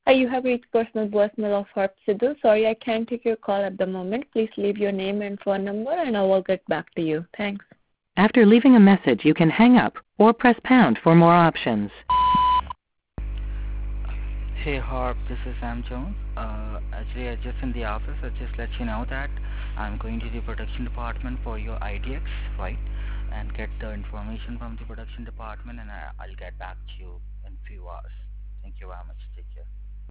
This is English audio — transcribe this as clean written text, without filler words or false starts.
You have reached personal voicemail of Harp Sidhu. Sorry, I can't take your call at the moment. Please leave your name and phone number, and I will get back to you. Thanks. After leaving a message, you can hang up or press pound for more options. Hey Harp, this is Sam Jones. Actually, I just in the office. I just let you know that I'm going to the production department for your IDX, right? And get the information from the production department, and I'll get back to you in few hours. Thank you very much. Take care.